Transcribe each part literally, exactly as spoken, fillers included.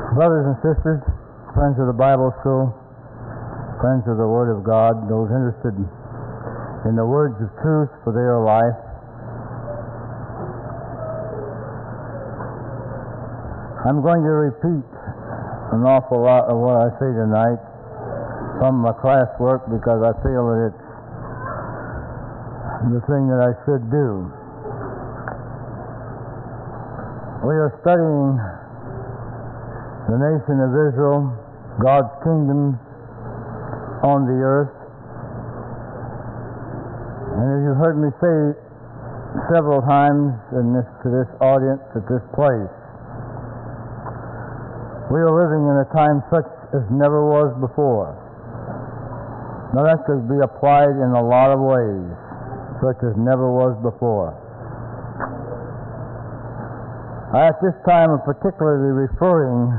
Brothers and sisters, friends of the Bible School, friends of the Word of God, those interested in the words of truth for their life, I'm going to repeat an awful lot of what I say tonight from my classwork because I feel that it's the thing that I should do. We are studying the nation of Israel, God's kingdom on the earth. And as you've heard me say several times in this, to this audience at this place, we are living in a time such as never was before. Now that could be applied in a lot of ways, such as never was before. I at this time am particularly referring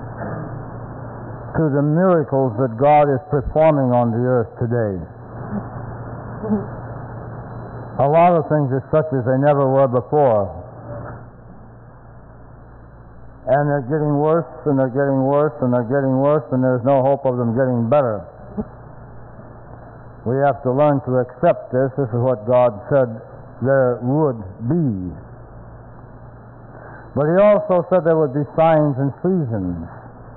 to the miracles that God is performing on the earth today. A lot of things are such as they never were before. And they're getting worse, and they're getting worse, and they're getting worse, and there's no hope of them getting better. We have to learn to accept this. This is what God said there would be. But He also said there would be signs and seasons.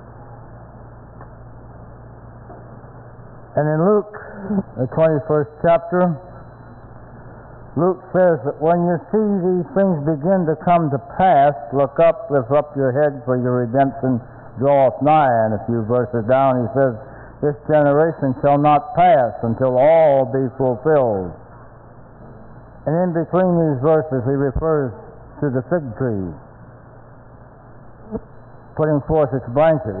And in Luke, the twenty-first chapter, Luke says that when you see these things begin to come to pass, look up, lift up your head, for your redemption draweth nigh. And a few verses down he says, this generation shall not pass until all be fulfilled. And in between these verses he refers to the fig tree putting forth its branches.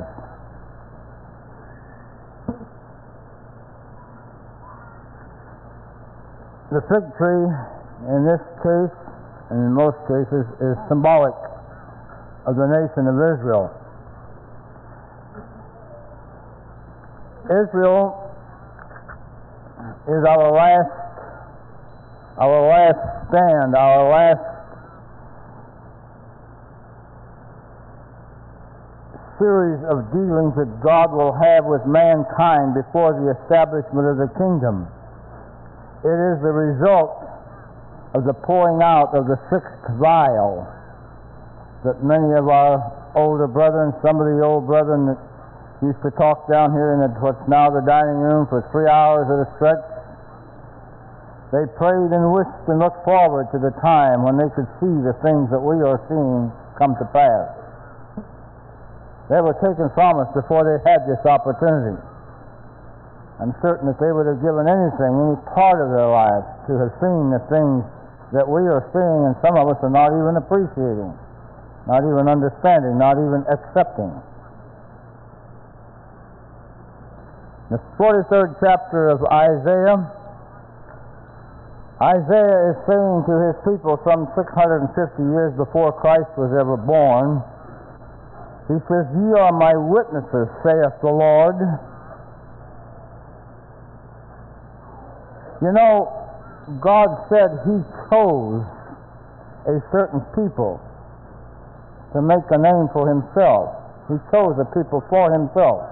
The fig tree, in this case, and in most cases, is symbolic of the nation of Israel. Israel is our last, our last stand, our last series of dealings that God will have with mankind before the establishment of the kingdom. It is the result of the pouring out of the sixth vial that many of our older brethren, some of the old brethren that used to talk down here in what's now the dining room for three hours at a stretch, they prayed and wished and looked forward to the time when they could see the things that we are seeing come to pass. They were taken from us before they had this opportunity. I'm certain that they would have given anything, any part of their lives, to have seen the things that we are seeing, and some of us are not even appreciating, not even understanding, not even accepting. The forty-third chapter of Isaiah, Isaiah is saying to his people some six hundred fifty years before Christ was ever born, he says, "Ye are my witnesses, saith the Lord." You know, God said He chose a certain people to make a name for Himself. He chose a people for Himself.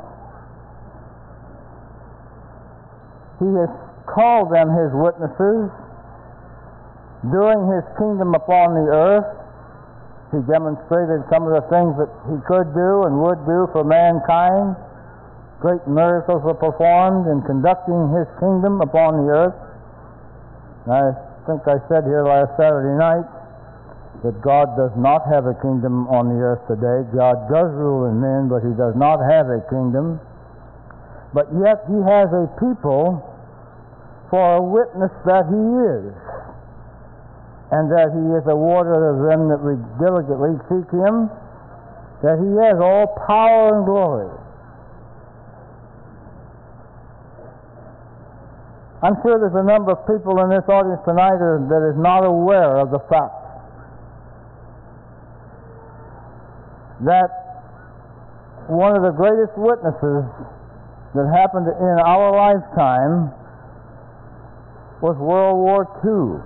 He has called them His witnesses. During His kingdom upon the earth, He demonstrated some of the things that He could do and would do for mankind. Great miracles were performed in conducting His kingdom upon the earth. I think I said here last Saturday night that God does not have a kingdom on the earth today. God does rule in men, but He does not have a kingdom. But yet He has a people for a witness that He is, and that He is a warder of them that diligently seek Him, that He has all power and glory. I'm sure there's a number of people in this audience tonight that is not aware of the fact that one of the greatest witnesses that happened in our lifetime was World War Two.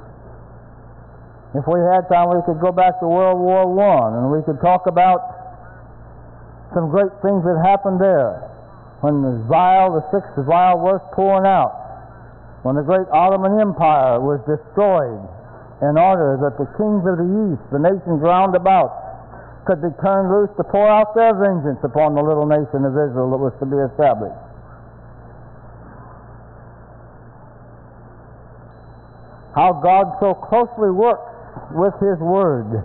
If we had time, we could go back to World War One, and we could talk about some great things that happened there. When the vial, the sixth vial was pouring out, when the great Ottoman Empire was destroyed, in order that the kings of the east, the nations round about, could be turned loose to pour out their vengeance upon the little nation of Israel that was to be established. How God so closely works with His Word.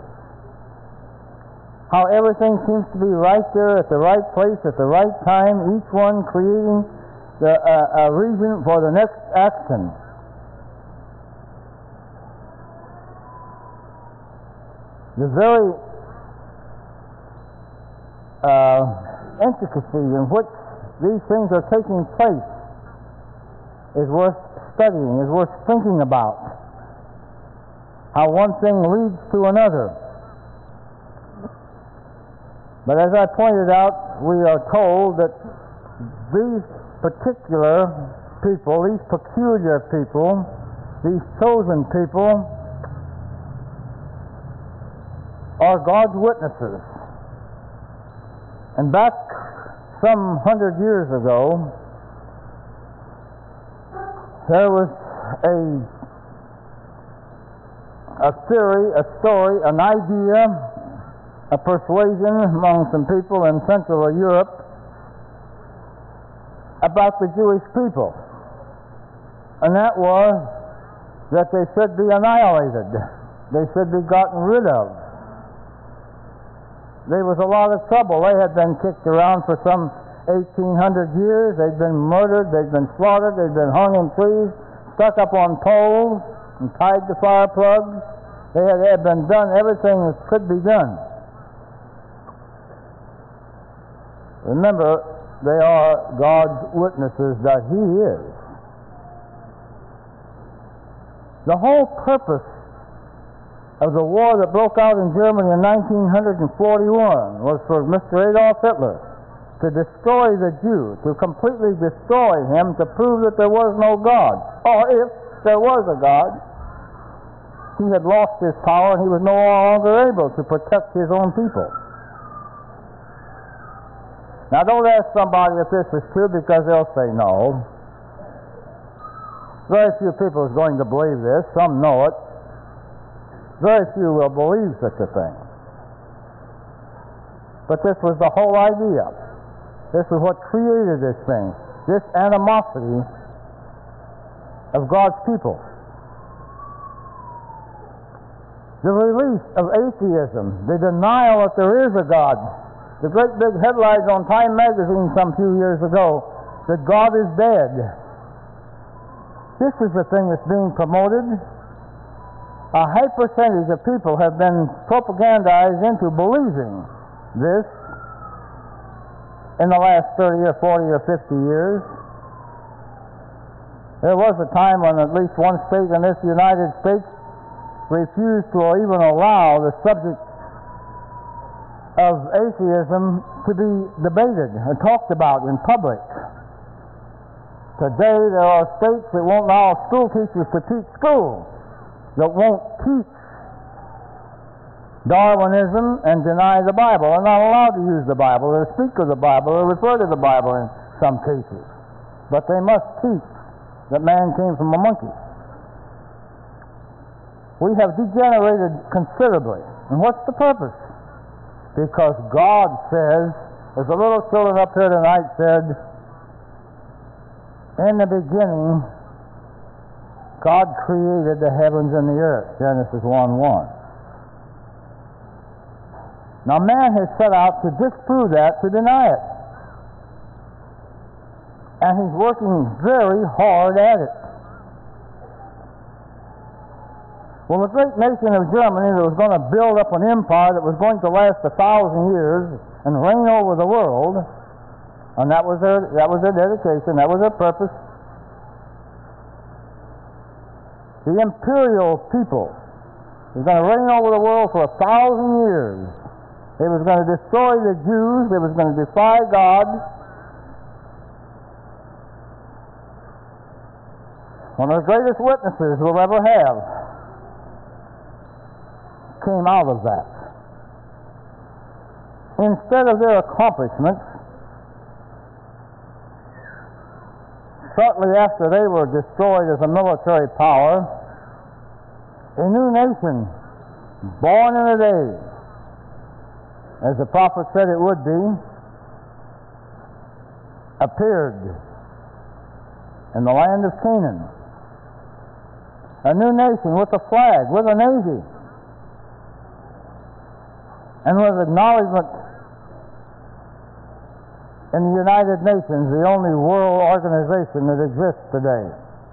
How everything seems to be right there at the right place at the right time, each one creating the, uh, a reason for the next action. The very uh, intricacy in which these things are taking place is worth studying, is worth thinking about. How one thing leads to another. But as I pointed out, we are told that these particular people, these peculiar people, these chosen people, are God's witnesses. And back some hundred years ago, there was a, a theory, a story, an idea, a persuasion among some people in Central Europe about the Jewish people. And that was that they should be annihilated. They should be gotten rid of. There was a lot of trouble. They had been kicked around for some eighteen hundred years. They'd been murdered. They'd been slaughtered. They'd been hung in trees, stuck up on poles, and tied to fire plugs. They had, had been done everything that could be done. Remember, they are God's witnesses that He is. The whole purpose of the war that broke out in Germany in nineteen forty-one was for Mister Adolf Hitler to destroy the Jew, to completely destroy him, to prove that there was no God. Or if there was a God, he had lost his power and he was no longer able to protect his own people. Now don't ask somebody if this is true, because they'll say no. Very few people is going to believe this. Some know it. Very few will believe such a thing. But this was the whole idea. This is what created this thing. This animosity of God's people. The release of atheism, the denial that there is a God. The great big headlines on Time magazine some few years ago, that God is dead. This is the thing that's being promoted. A high percentage of people have been propagandized into believing this in the last thirty or forty or fifty years. There was a time when at least one state in this United States refused to even allow the subject of atheism to be debated and talked about in public. Today there are states that won't allow school teachers to teach school, that won't teach Darwinism and deny the Bible. They're not allowed to use the Bible or speak of the Bible or refer to the Bible in some cases. But they must teach that man came from a monkey. We have degenerated considerably. And what's the purpose? Because God says, as the little children up here tonight said, in the beginning, God created the heavens and the earth, Genesis one one. Now man has set out to disprove that, to deny it. And he's working very hard at it. Well, the great nation of Germany that was going to build up an empire that was going to last a thousand years and reign over the world, and that was their that was their dedication, that was their purpose. The imperial people was going to reign over the world for a thousand years. It was going to destroy the Jews. It was going to defy God. One of the greatest witnesses we'll ever have came out of that. instead of their accomplishments, shortly after they were destroyed as a military power, a new nation, born in a day, as the prophet said it would be, appeared in the land of Canaan. A new nation with a flag, with a navy, and with acknowledgement in the United Nations, the only world organization that exists today.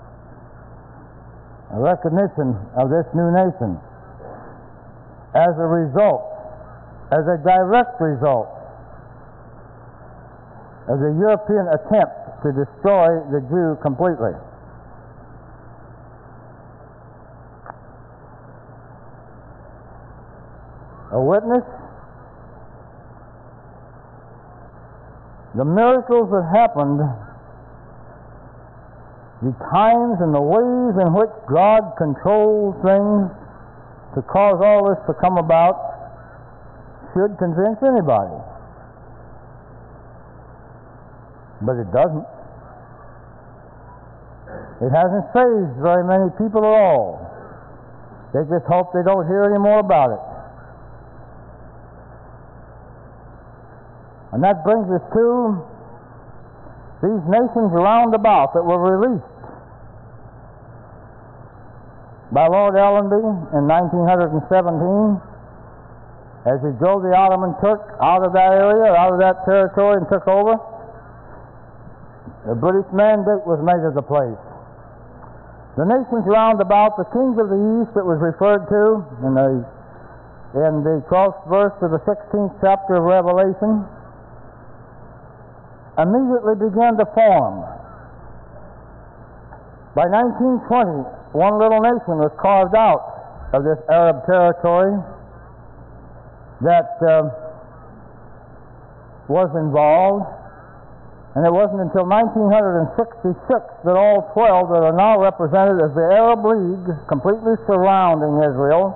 A recognition of this new nation as a result, as a direct result of the European attempt to destroy the Jew completely. A witness, the miracles that happened, the times and the ways in which God controls things to cause all this to come about, should convince anybody. But it doesn't. It hasn't saved very many people at all. They just hope they don't hear any more about it. And that brings us to these nations round about that were released by Lord Allenby in nineteen seventeen as he drove the Ottoman Turk out of that area, out of that territory, and took over. The British mandate was made of the place. The nations round about, the kings of the east that was referred to in the, in the twelfth verse of the sixteenth chapter of Revelation, immediately began to form. By nineteen twenty, one little nation was carved out of this Arab territory that uh, was involved, and it wasn't until nineteen sixty-six that all twelve that are now represented as the Arab League, completely surrounding Israel,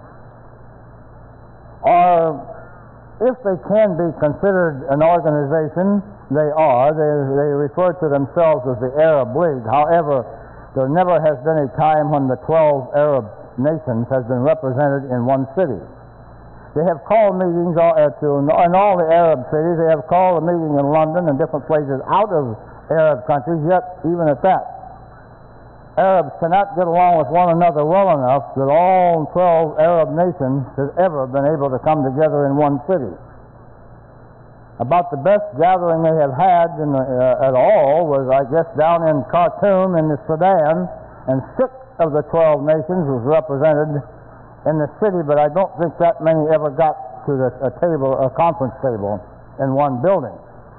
are, if they can be considered an organization, they are. They, they refer to themselves as the Arab League. However, there never has been a time when the twelve Arab nations has been represented in one city. They have called meetings to, in all the Arab cities. They have called a meeting in London and different places out of Arab countries, yet even at that, Arabs cannot get along with one another well enough that all twelve Arab nations have ever been able to come together in one city. About the best gathering they have had in the, uh, at all was, I guess, down in Khartoum in the Sudan, and six of the twelve nations was represented in the city, but I don't think that many ever got to the, a table, a conference table in one building.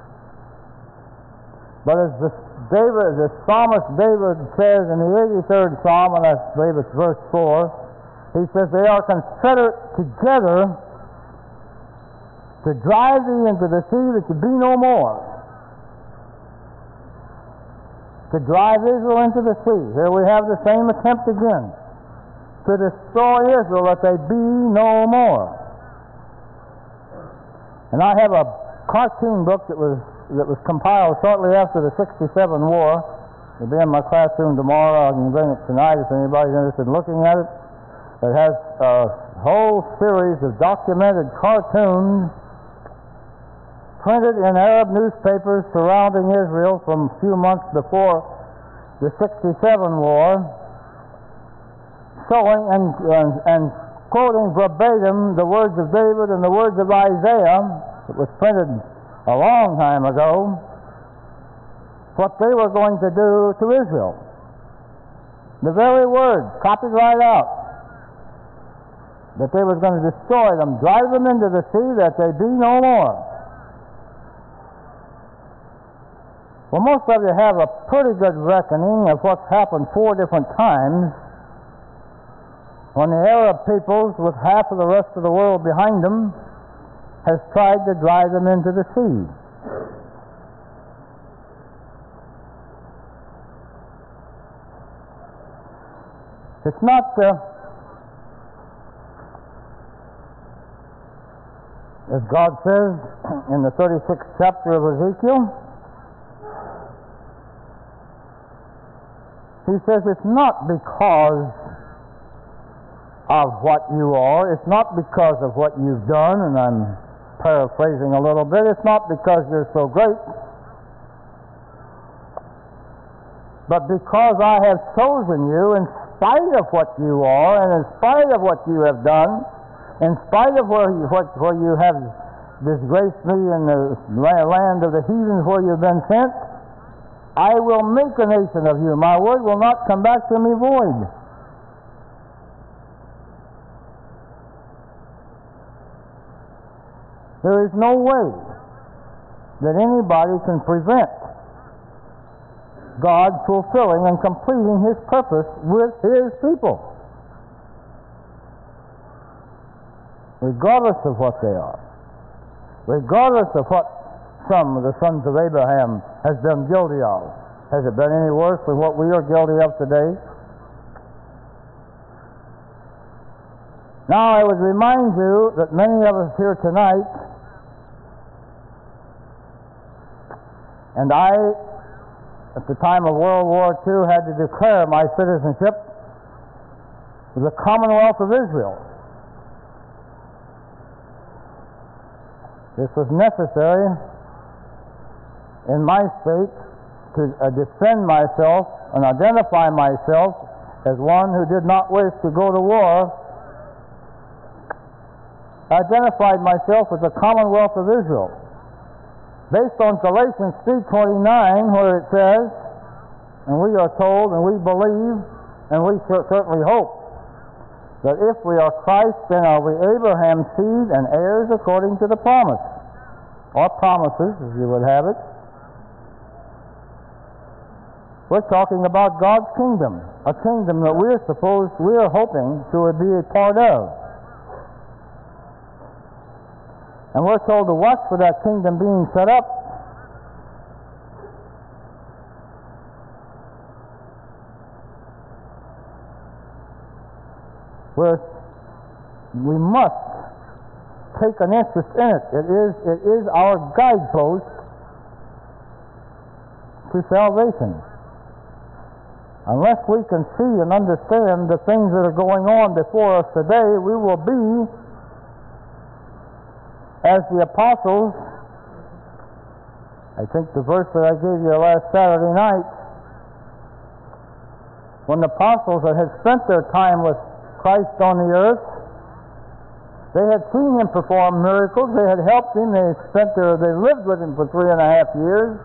But as the, David, the psalmist David says in the eighty-third Psalm, and I believe it's verse four, he says, they are confederate together to drive thee into the sea that you be no more. To drive Israel into the sea. Here we have the same attempt again. To destroy Israel that they be no more. And I have a cartoon book that was that was compiled shortly after the sixty-seven war. It'll be in my classroom tomorrow. I can bring it tonight if anybody's interested in looking at it. It has a whole series of documented cartoons printed in Arab newspapers surrounding Israel from a few months before the sixty-seven war, showing and, and, and quoting verbatim the words of David and the words of Isaiah. It was printed a long time ago, what they were going to do to Israel. The very words, copied right out, that they was going to destroy them, drive them into the sea that they be no more. Well, most of you have a pretty good reckoning of what's happened four different times when the Arab peoples, with half of the rest of the world behind them, has tried to drive them into the sea. It's not uh, As God says in the thirty-sixth chapter of Ezekiel, He says it's not because of what you are, it's not because of what you've done, and I'm paraphrasing a little bit, it's not because you're so great, but because I have chosen you in spite of what you are, and in spite of what you have done, in spite of where you, what, where you have disgraced me in the land of the heathens where you've been sent, I will make a nation of you. My word will not come back to me void. There is no way that anybody can prevent God fulfilling and completing His purpose with His people, regardless of what they are, regardless of what some of the sons of Abraham has been guilty of. Has it been any worse than what we are guilty of today? Now I would remind you that many of us here tonight, and I, at the time of World War Two, had to declare my citizenship to the Commonwealth of Israel. This was necessary in my state to uh, defend myself and identify myself as one who did not wish to go to war. I identified myself with the Commonwealth of Israel, based on Galatians three twenty-nine, where it says, and we are told, and we believe, and we certainly hope, that if we are Christ, then are we Abraham's seed and heirs according to the promise, or promises, as you would have it. We're talking about God's kingdom, a kingdom that we're supposed, we're hoping to be a part of. And we're told to watch for that kingdom being set up. Where we must take an interest in it. It is, it is our guidepost to salvation. Unless we can see and understand the things that are going on before us today, we will be as the apostles. I think the verse that I gave you last Saturday night, when the apostles that had spent their time with Christ on the earth, they had seen Him perform miracles, they had helped Him, they spent their, they lived with Him for three and a half years.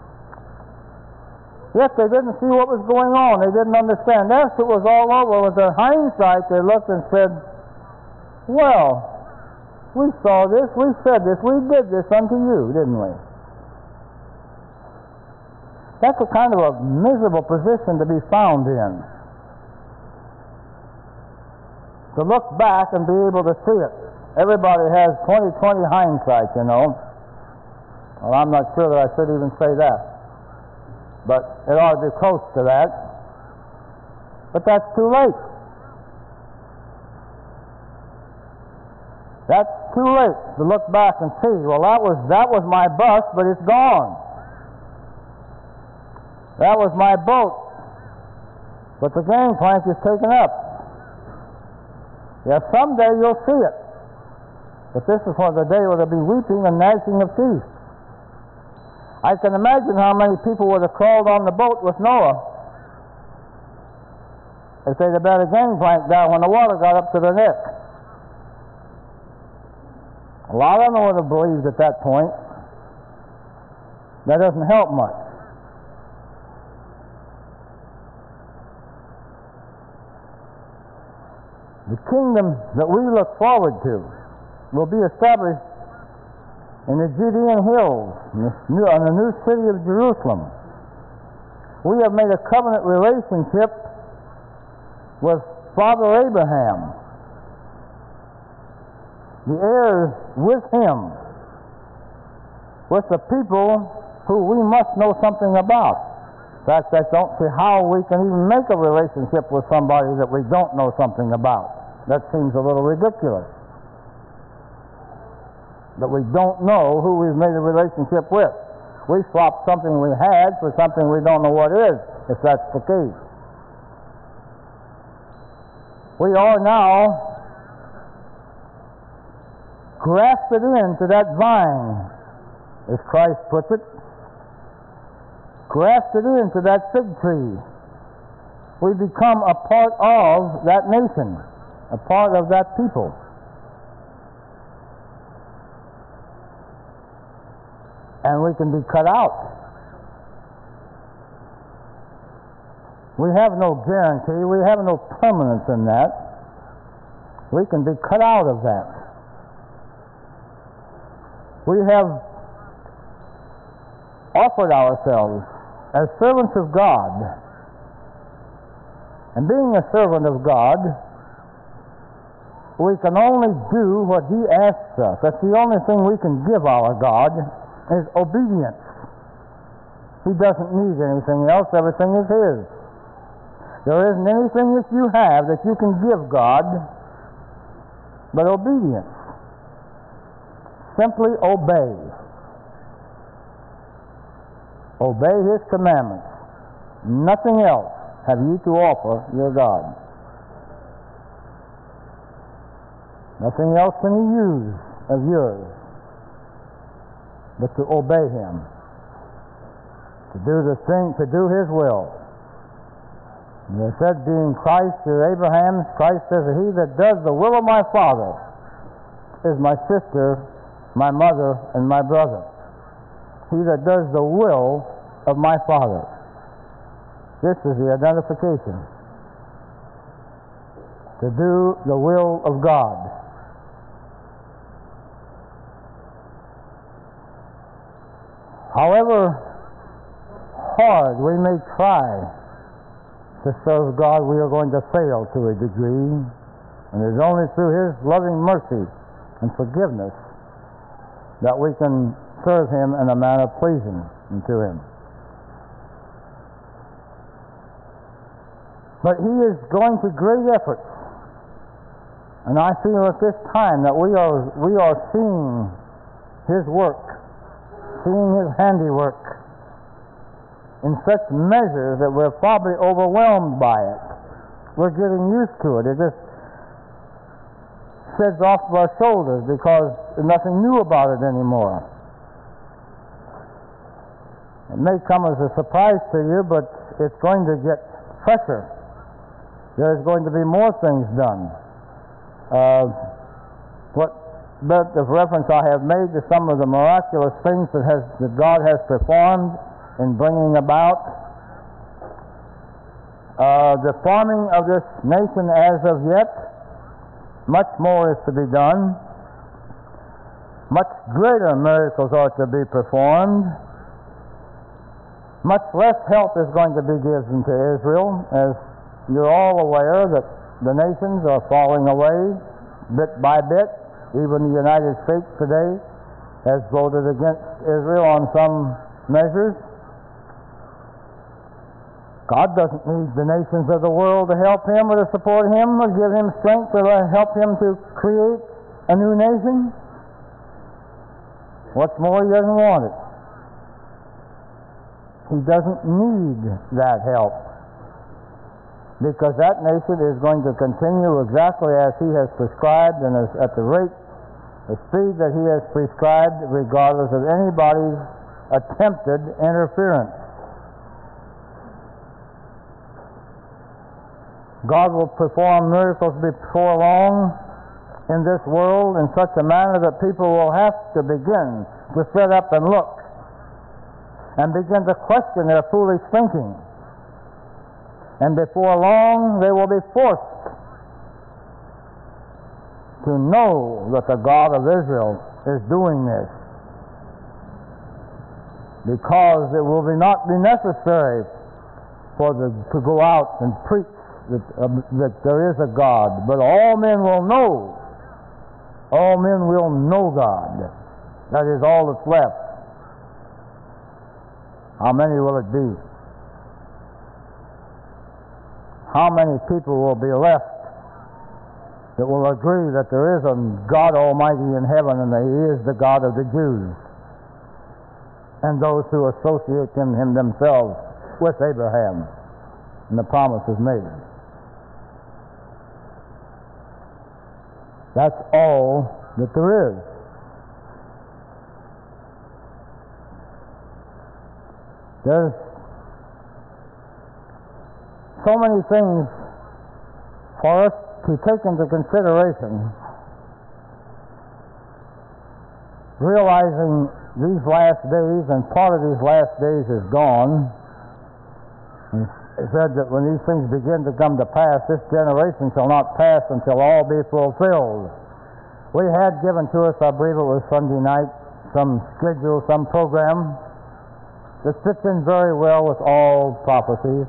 Yet they didn't see what was going on. They didn't understand. After it was all over, with their hindsight, they looked and said, well, we saw this, we said this, we did this unto you, didn't we? That's a kind of a miserable position to be found in. To look back and be able to see it. Everybody has twenty twenty hindsight, you know. Well, I'm not sure that I should even say that. But it ought to be close to that. But that's too late. That's too late to look back and see, well, that was that was my bus, but it's gone. That was my boat, but the gangplank is taken up. Yeah, someday you'll see it. But this is for the day where there'll be weeping and gnashing of teeth. I can imagine how many people would have crawled on the boat with Noah if they'd have had a gangplank down when the water got up to their neck. A lot of them would have believed at that point. That doesn't help much. The kingdom that we look forward to will be established in the Judean hills, in the, new, in the new city of Jerusalem. We have made a covenant relationship with Father Abraham, the heirs with him, with the people who we must know something about. In fact, I don't see how we can even make a relationship with somebody that we don't know something about. That seems a little ridiculous. but we don't know who we've made a relationship with. We swap something we had for something we don't know what is, if that's the case. We are now grafted into that vine, as Christ puts it, grafted into that fig tree. We become a part of that nation, a part of that people. And we can be cut out. We have no guarantee, we have no permanence in that. We can be cut out of that. We have offered ourselves as servants of God. And being a servant of God, we can only do what He asks us. That's the only thing we can give our God, is obedience. He doesn't need anything else. Everything is His. There isn't anything that you have that you can give God but obedience. Simply obey. Obey His commandments. Nothing else have you to offer your God. Nothing else can He use of yours but to obey Him, to do the thing, to do His will. And they said, being Christ to Abraham, Christ says, he that does the will of my Father is my sister, my mother, and my brother. He that does the will of my Father. This is the identification. To do the will of God. However hard we may try to serve God, we are going to fail to a degree. And it's only through His loving mercy and forgiveness that we can serve Him in a manner pleasing unto Him. But He is going to great efforts. And I feel at this time that we are, we are seeing His work, seeing His handiwork in such measures that we're probably overwhelmed by it. We're getting used to it. It just sheds off of our shoulders because there's nothing new about it anymore. It may come as a surprise to you, but it's going to get pressure. There's going to be more things done. Uh, what bit of reference I have made to some of the miraculous things that, has, that God has performed in bringing about uh, the forming of this nation as of yet. Much more is to be done. Much greater miracles are to be performed. Much less help is going to be given to Israel, as you're all aware that the nations are falling away bit by bit. Even the United States today has voted against Israel on some measures. God doesn't need the nations of the world to help Him or to support Him or give Him strength or help Him to create a new nation. What's more, He doesn't want it. He doesn't need that help, because that nation is going to continue exactly as He has prescribed and as, at the rate, the speed that He has prescribed, regardless of anybody's attempted interference. God will perform miracles before long in this world in such a manner that people will have to begin to sit up and look and begin to question their foolish thinking. And before long, they will be forced to know that the God of Israel is doing this, because it will be not be necessary for the, to go out and preach that, uh, that there is a God, but all men will know. All men will know God. That is all that's left. How many will it be? How many people will be left that will agree that there is a God Almighty in heaven and that He is the God of the Jews and those who associate him, him themselves with Abraham and the promises made. That's all that there is. There's so many things for us to take into consideration, realizing these last days, and part of these last days is gone. And it said that when these things begin to come to pass, this generation shall not pass until all be fulfilled. We had given to us, I believe it was Sunday night, some schedule, some program that fits in very well with all prophecies.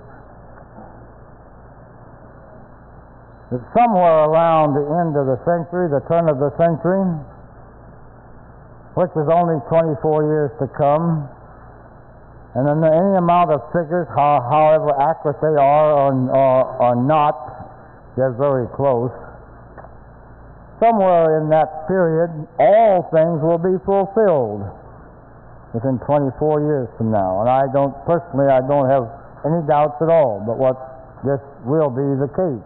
That somewhere around the end of the century, the turn of the century, which is only twenty-four years to come, and then any amount of figures, how, however accurate they are or, or, or not, they're very close. Somewhere in that period, all things will be fulfilled within twenty-four years from now. And I don't, personally, I don't have any doubts at all but what this will be the case.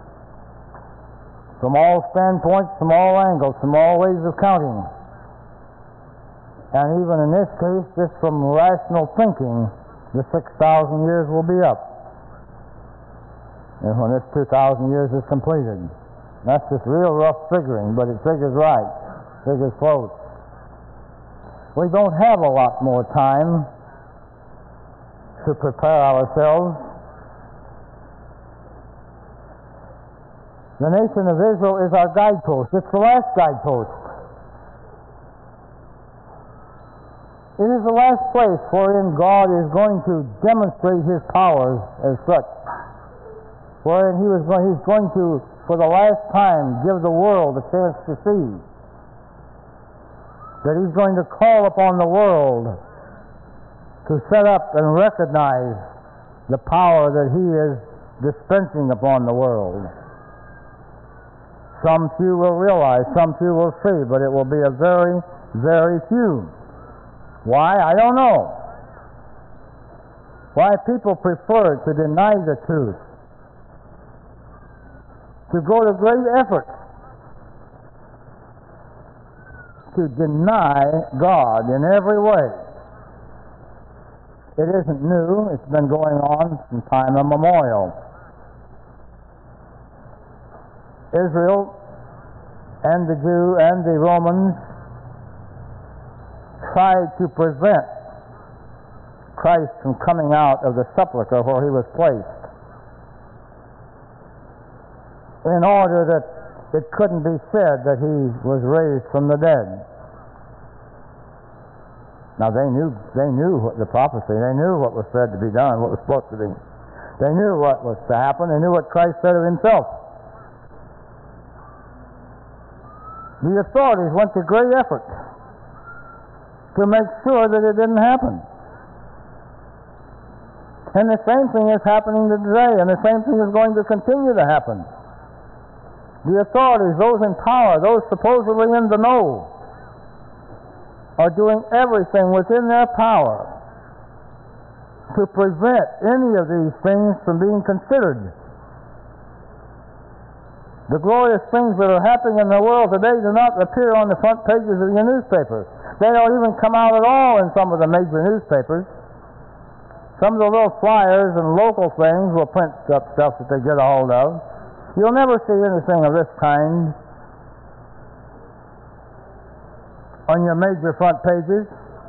From all standpoints, from all angles, from all ways of counting. And even in this case, just from rational thinking, the six thousand years will be up. And when this two thousand years is completed. That's just real rough figuring, but it figures right. Figures close. We don't have a lot more time to prepare ourselves. The nation of Israel is our guidepost. It's the last guidepost. It is the last place wherein God is going to demonstrate His powers as such. Wherein He was going, He's going to, for the last time, give the world a chance to see. That He's going to call upon the world to set up and recognize the power that He is dispensing upon the world. Some few will realize, some few will see, but it will be a very, very few. Why? I don't know. Why people prefer to deny the truth, to go to great efforts to deny God in every way. It isn't new. It's been going on from time immemorial. Israel and the Jew and the Romans tried to prevent Christ from coming out of the sepulchre where He was placed, in order that it couldn't be said that He was raised from the dead. Now they knew they knew what the prophecy, they knew what was said to be done, what was supposed to be. They knew what was to happen, they knew what Christ said of Himself. The authorities went to great effort to make sure that it didn't happen. And the same thing is happening today, and the same thing is going to continue to happen. The authorities, those in power, those supposedly in the know, are doing everything within their power to prevent any of these things from being considered. The glorious things that are happening in the world today do not appear on the front pages of your newspapers. They don't even come out at all in some of the major newspapers. Some of the little flyers and local things will print up stuff that they get a hold of. You'll never see anything of this kind on your major front pages.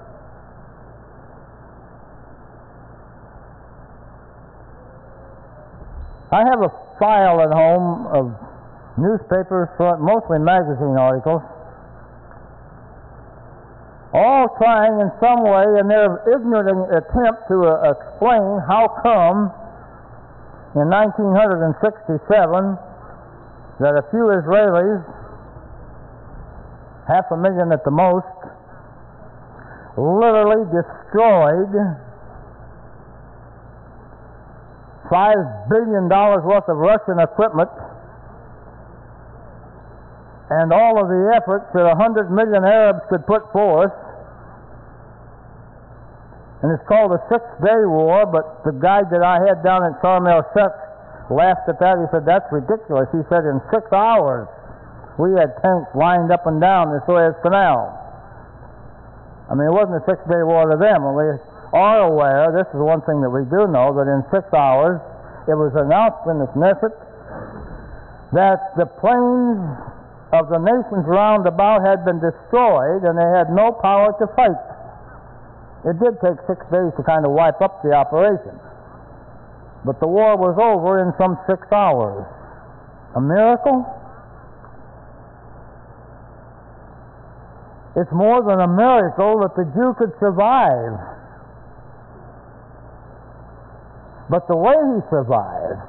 I have a file at home of newspapers, mostly magazine articles, all trying in some way in their ignorant attempt to uh, explain how come in nineteen sixty-seven that a few Israelis, half a million at the most, literally destroyed five billion dollars worth of Russian equipment and all of the efforts that a hundred million Arabs could put forth. And it's called the Six-Day War, but the guide that I had down at Sharm el-Sheikh laughed at that. He said, that's ridiculous. He said, in six hours we had tanks lined up and down the Suez Canal. I mean, it wasn't a six-day war to them. And we are aware, this is one thing that we do know, that in six hours it was announced in the Knesset that the planes of the nations round about had been destroyed and they had no power to fight. It did take six days to kind of wipe up the operation, but the war was over in some six hours. A miracle? It's more than a miracle that the Jew could survive. But the way he survived,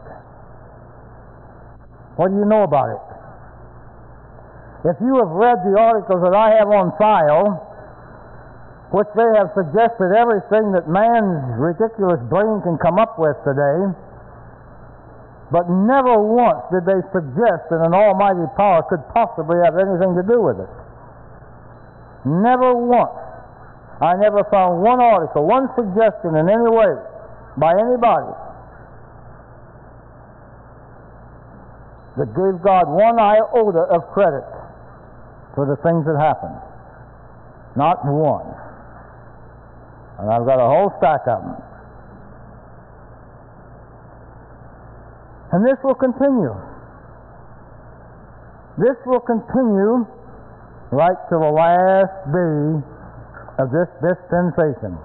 what do you know about it? If you have read the articles that I have on file, which they have suggested everything that man's ridiculous brain can come up with today, but never once did they suggest that an almighty power could possibly have anything to do with it. Never once. I never found one article, one suggestion in any way by anybody that gave God one iota of credit for the things that happened. Not one. And I've got a whole stack of them. And this will continue. This will continue right to the last day of this dispensation.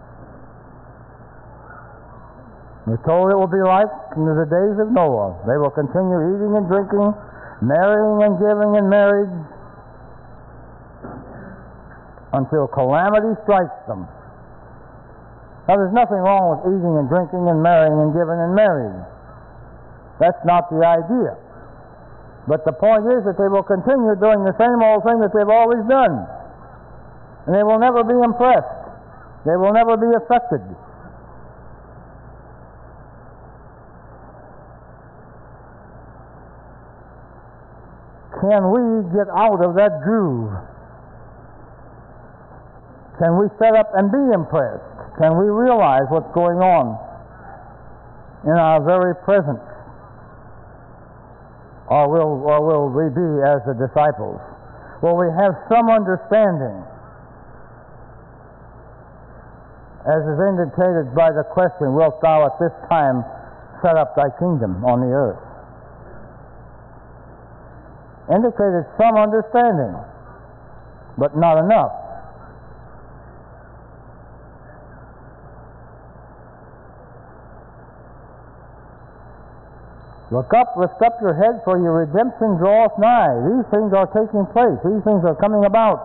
We're told it will be like in the days of Noah. They will continue eating and drinking, marrying and giving in marriage until calamity strikes them. Now, there's nothing wrong with eating and drinking and marrying and giving in marriage. That's not the idea. But the point is that they will continue doing the same old thing that they've always done. And they will never be impressed. They will never be affected. Can we get out of that groove? Can we set up and be impressed? Can we realize what's going on in our very presence? Or will, or will we be as the disciples? Will we have some understanding, as is indicated by the question, wilt thou at this time set up thy kingdom on the earth? Indicated some understanding, but not enough. Look up, lift up your head, for your redemption draweth nigh. These things are taking place. These things are coming about.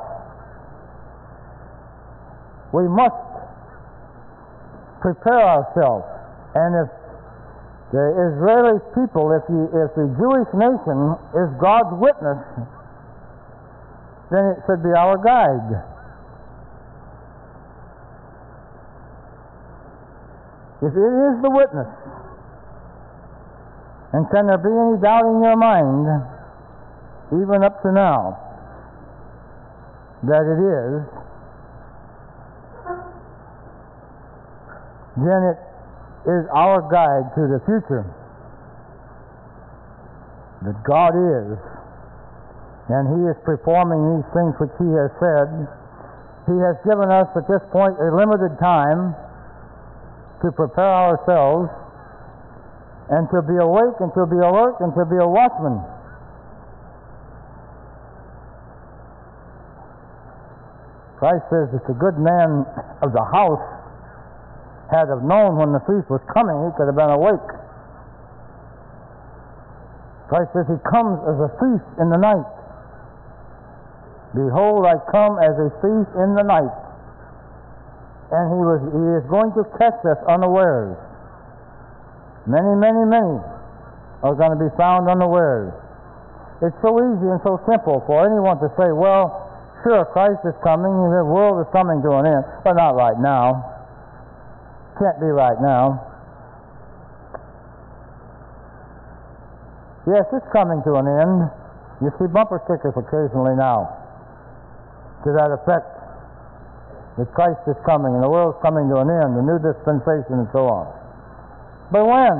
We must prepare ourselves. And if the Israeli people, if, you, if the Jewish nation is God's witness, then it should be our guide. If it is the witness, and can there be any doubt in your mind, even up to now, that it is, then it is our guide to the future. That God is, and He is performing these things which He has said. He has given us at this point a limited time to prepare ourselves and to be awake, and to be alert, and to be a watchman. Christ says that the good man of the house had have known when the thief was coming, he could have been awake. Christ says he comes as a thief in the night. Behold, I come as a thief in the night. And he was he is going to catch us unawares. Many, many, many are going to be found unawares. It's so easy and so simple for anyone to say, well, sure, Christ is coming, the world is coming to an end, but not right now. Can't be right now. Yes, it's coming to an end, You see bumper stickers occasionally now to that effect, that Christ is coming and the world's coming to an end, the new dispensation and so on. But when?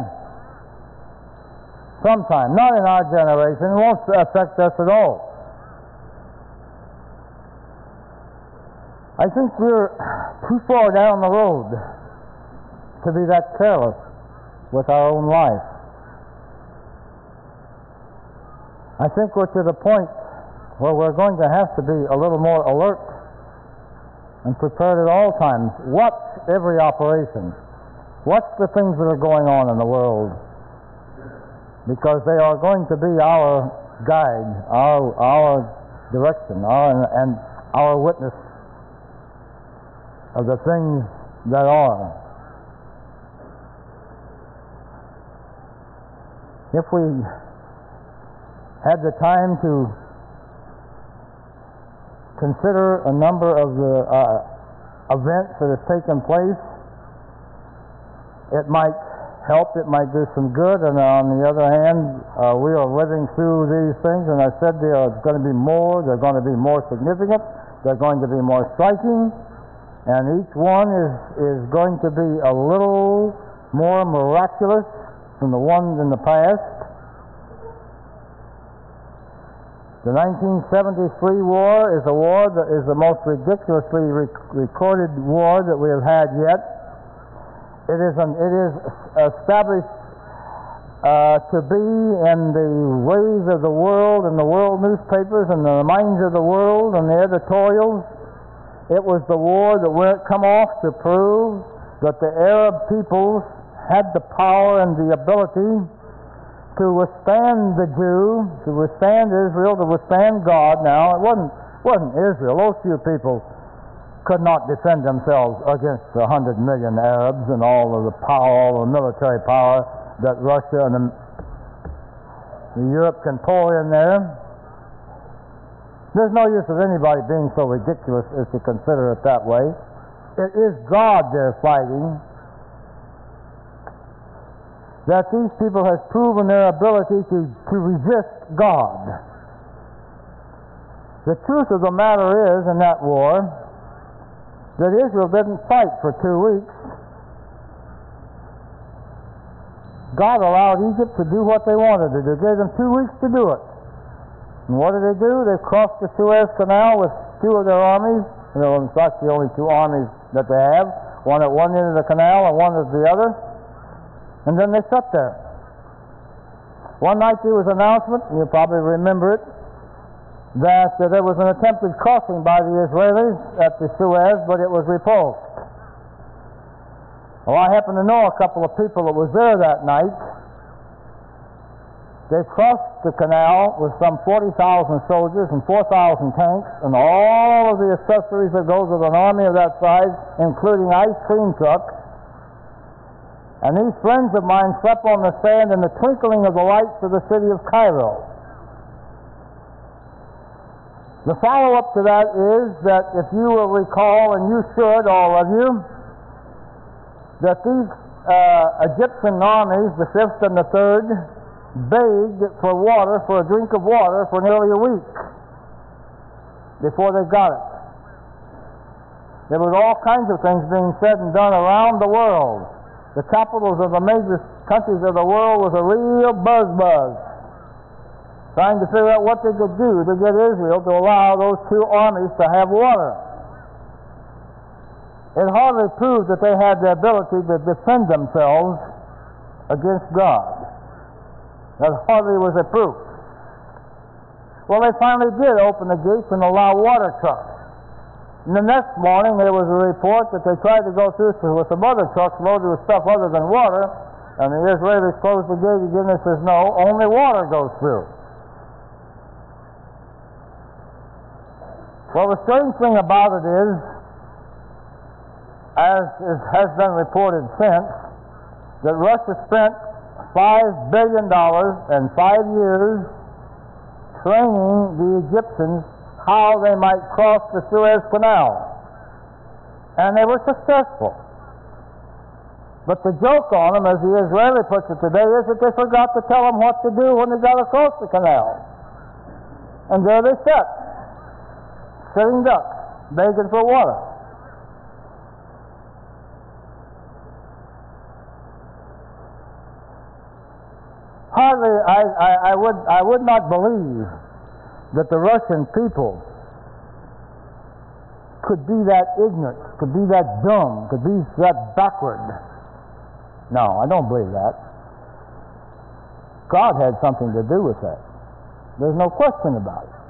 Sometime. Not in our generation. It won't affect us at all. I think we're too far down the road to be that careless with our own life. I think we're to the point where we're going to have to be a little more alert and prepared at all times. Watch every operation. Watch the things that are going on in the world, because they are going to be our guide, our our direction, our and our witness of the things that are. If we had the time to consider a number of the uh, events that have taken place, it might help, it might do some good, and on the other hand, uh, we are living through these things, and I said there are going to be more, they're going to be more significant, they're going to be more striking, and each one is, is going to be a little more miraculous than the ones in the past. The nineteen seventy-three war is a war that is the most ridiculously rec- recorded war that we have had yet. It is, an, it is established uh, to be in the ways of the world and the world newspapers and the minds of the world and the editorials. It was the war that would come off to prove that the Arab peoples had the power and the ability to withstand the Jew, to withstand Israel, to withstand God. Now, it wasn't, wasn't Israel. Those few people could not defend themselves against a hundred million Arabs and all of the power, all of the military power that Russia and the, the Europe can pour in there. There's no use of anybody being so ridiculous as to consider it that way. It is God they're fighting. That these people have proven their ability to, to resist God. The truth of the matter is, in that war, that Israel didn't fight for two weeks. God allowed Egypt to do what they wanted to do. Gave them two weeks to do it. And what did they do? They crossed the Suez Canal with two of their armies. You know, in fact, the only two armies that they have. One at one end of the canal and one at the other. And then they sat there. One night there was an announcement, and you probably remember it, that uh, there was an attempted crossing by the Israelis at the Suez, but it was repulsed. Well, I happen to know a couple of people that was there that night. They crossed the canal with some forty thousand soldiers and four thousand tanks and all of the accessories that goes with an army of that size, including ice cream trucks. And these friends of mine slept on the sand in the twinkling of the lights of the city of Cairo. The follow-up to that is that if you will recall, and you should, all of you, that these uh, Egyptian armies, the fifth and the third, begged for water, for a drink of water, for nearly a week before they got it. There was all kinds of things being said and done around the world. The capitals of the major countries of the world was a real buzz-buzz, trying to figure out what they could do to get Israel to allow those two armies to have water. It hardly proved that they had the ability to defend themselves against God. That hardly was a proof. Well, they finally did open the gates and allow water trucks. And the next morning there was a report that they tried to go through with some other trucks loaded with stuff other than water, and the Israelis closed the gate again and says, no, only water goes through. Well, the strange thing about it is, as is, has been reported since, that Russia spent five billion dollars in five years training the Egyptians how they might cross the Suez Canal. And they were successful. But the joke on them, as the Israeli puts it today, is that they forgot to tell them what to do when they got across the canal. And there they sat, sitting ducks, begging for water. Hardly, I, I, I would I would not believe that the Russian people could be that ignorant, could be that dumb, could be that backward. No, I don't believe that. God had something to do with that. There's no question about it.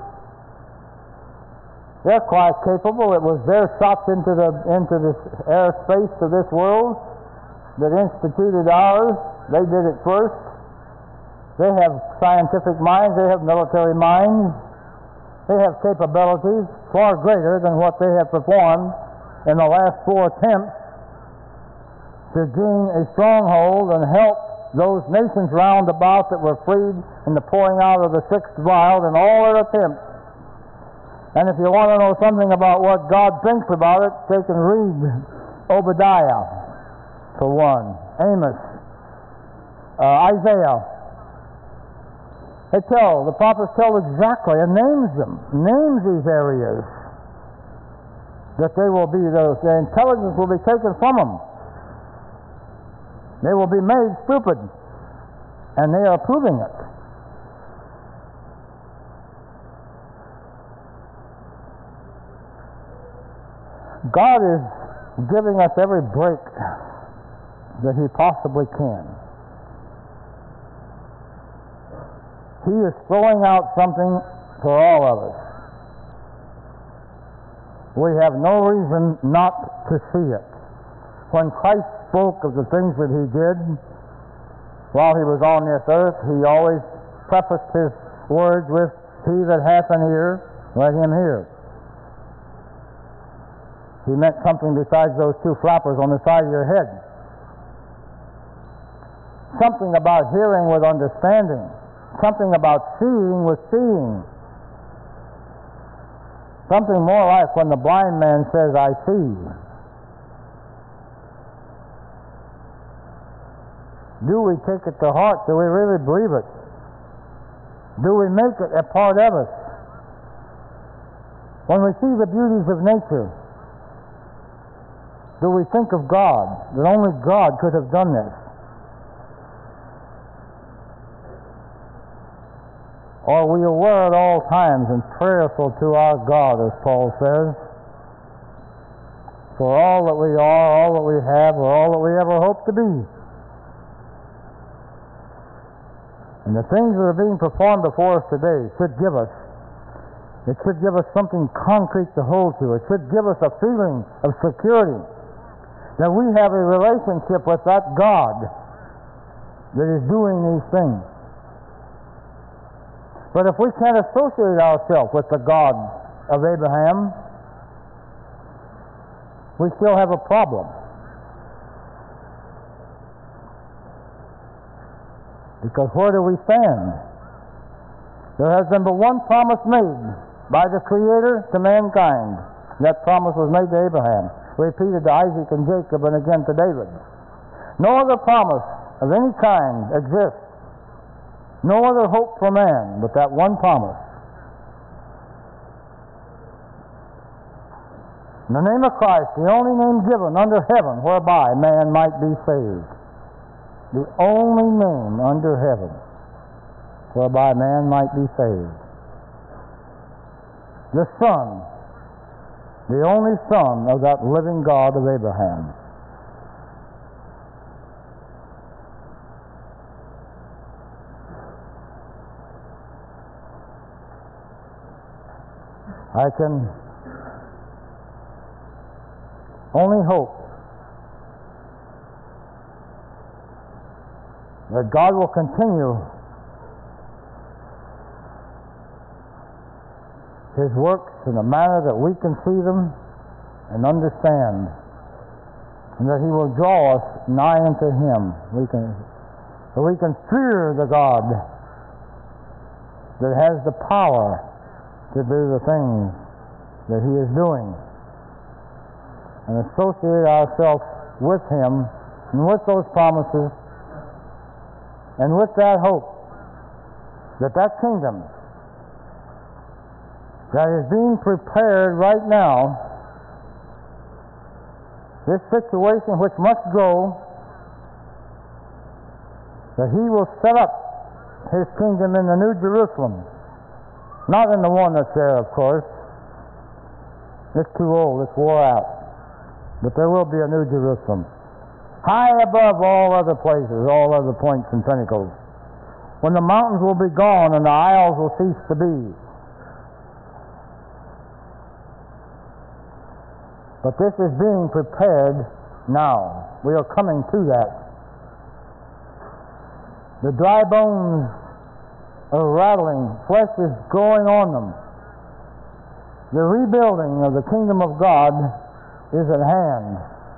They're quite capable. It was their shots into the into this airspace of this world that instituted ours. They did it first. They have scientific minds. They have military minds. They have capabilities far greater than what they have performed in the last four attempts to gain a stronghold and help those nations round about that were freed in the pouring out of the sixth vial in all their attempts. And if you want to know something about what God thinks about it, take and read Obadiah, for one, Amos, uh, Isaiah. They tell, the prophets tell exactly and names them, names these areas that they will be, the, the intelligence will be taken from them. They will be made stupid, and they are proving it. God is giving us every break that He possibly can. He is throwing out something for all of us. We have no reason not to see it. When Christ spoke of the things that He did while He was on this earth, He always prefaced His words with, "He that hath an ear, let him hear." He meant something besides those two flappers on the side of your head. Something about hearing with understanding. Something about seeing with seeing. Something more like when the blind man says, "I see." Do we take it to heart? Do we really believe it? Do we make it a part of us? When we see the beauties of nature, do we think of God, that only God could have done this? Are we aware at all times and prayerful to our God, as Paul says, for all that we are, all that we have, or all that we ever hope to be? And the things that are being performed before us today should give us, it should give us something concrete to hold to. It should give us a feeling of security that we have a relationship with that God that is doing these things. But if we can't associate ourselves with the God of Abraham, we still have a problem. Because where do we stand? There has been but one promise made by the Creator to mankind. That promise was made to Abraham, repeated to Isaac and Jacob, and again to David. No other promise of any kind exists. No other hope for man but that one promise. In the name of Christ, the only name given under heaven whereby man might be saved. The only name under heaven whereby man might be saved. The Son, the only Son of that living God of Abraham. I can only hope that God will continue His works in a manner that we can see them and understand, and that He will draw us nigh unto Him. We can, that we can fear the God that has the power to do the things that He is doing, and associate ourselves with Him and with those promises and with that hope that that kingdom that is being prepared right now. This situation which must go, that he will set up his kingdom in the New Jerusalem. Not in the one that's there, of course. It's too old, it's wore out. But there will be a New Jerusalem, high above all other places, all other points and pinnacles, when the mountains will be gone and the isles will cease to be. But this is being prepared now. We are coming to that. The dry bones are rattling, flesh is growing on them. The rebuilding of the kingdom of God is at hand.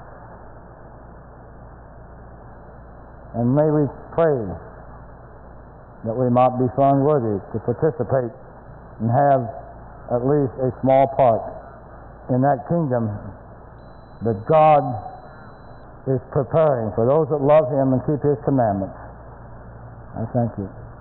And may we pray that we might be found worthy to participate and have at least a small part in that kingdom that God is preparing for those that love Him and keep His commandments. I thank you.